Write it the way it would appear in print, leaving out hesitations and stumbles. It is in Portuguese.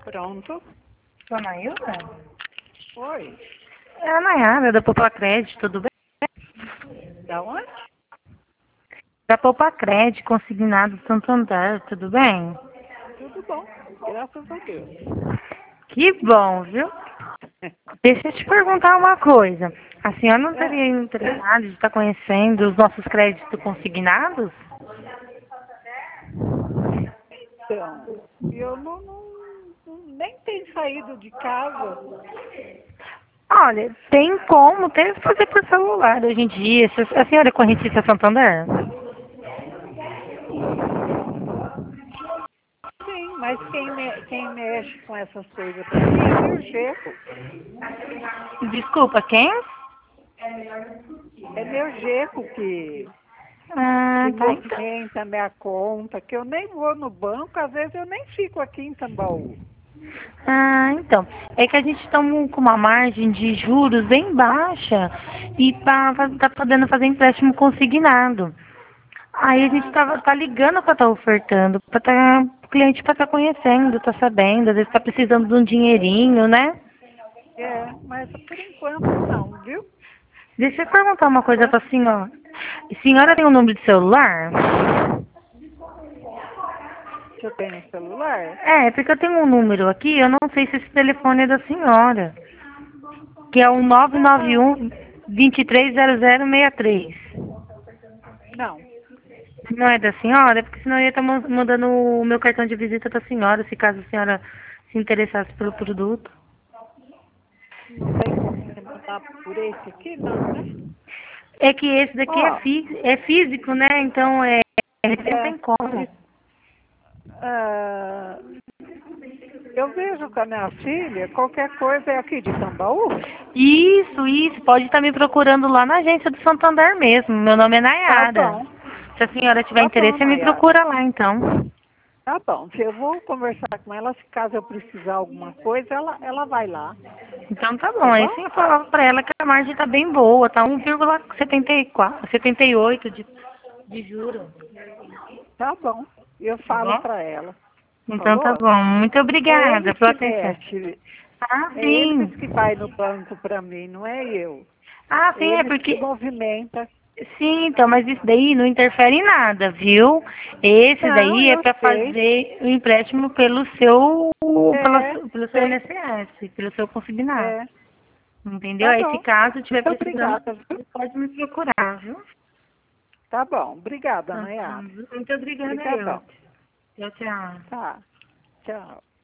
Pronto. Sua Nailda? Oi. É a Nayara, da Poupa Crédito, tudo bem? Da onde? Da Poupa Crédito, consignado Santander, tudo bem? Tudo bom. Graças a Deus. Que bom, viu? Deixa eu te perguntar uma coisa. A senhora não É, teria interessado de estar conhecendo os nossos créditos consignados? então, eu nem tenho saído de casa. Olha, tem como, tem que fazer por celular hoje em dia. A senhora é correntista Santander? Sim, mas quem mexe com essas coisas para mim é meu genro. Desculpa, quem? É meu genro que Ah, tá então. movimenta a minha conta, que eu nem vou no banco, às vezes eu nem fico aqui em Tambaú. Ah, então. É que a gente está com uma margem de juros bem baixa e tá podendo fazer empréstimo consignado. Aí a gente Ah, tá ligando para estar ofertando, para o cliente para estar conhecendo, tá sabendo, às vezes tá precisando de um dinheirinho, né? mas por enquanto não, viu? Deixa eu perguntar uma Por coisa enquanto, para a senhora. A senhora tem um número de celular? se eu tenho um celular. É, porque eu tenho um número aqui, eu não sei se esse telefone é da senhora, que é o Ah, 991 230063. não, Não é da senhora? É porque senão eu ia estar mandando o meu cartão de visita da senhora, se caso a senhora se interessasse pelo produto. não tem como você mandar por esse aqui, não, né? É que esse daqui Ó, é físico, né? Então não é, tem como. ah, eu vejo com a minha filha, qualquer coisa é aqui de Tambaú. Isso, pode estar me procurando lá na agência do Santander mesmo. Meu nome é Tá Nayara. bom, Se a senhora tiver interesse, você me Nayara. procura lá então. Tá bom, eu vou conversar com ela, se caso eu precisar alguma coisa, ela vai lá, Então tá tá bom. Aí bom? sim eu falava pra ela que a margem tá bem boa, tá 1,74, 78 de juros. Tá bom, eu Tá falo bom? pra ela. Então tá Falou? bom. Muito É obrigada eles pela que atenção. mexem, Ah, é sim. eles que vai no banco pra mim, não é eu. Ah, sim, é Eles que porque. movimentam. Sim, então, mas isso daí não interfere em nada, viu? Esse Não, daí é eu para sei. fazer o empréstimo pelo seu Sei. INSS, pelo seu consignado. É, Entendeu? tá Aí, se bom. caso estiver Muito precisando, obrigada, viu? você pode me procurar, viu? Tá bom. Obrigada, Então, tá Nayara. bom. Muito obrigada eu. Obrigadão. Tchau, tchau. Tá. Tchau.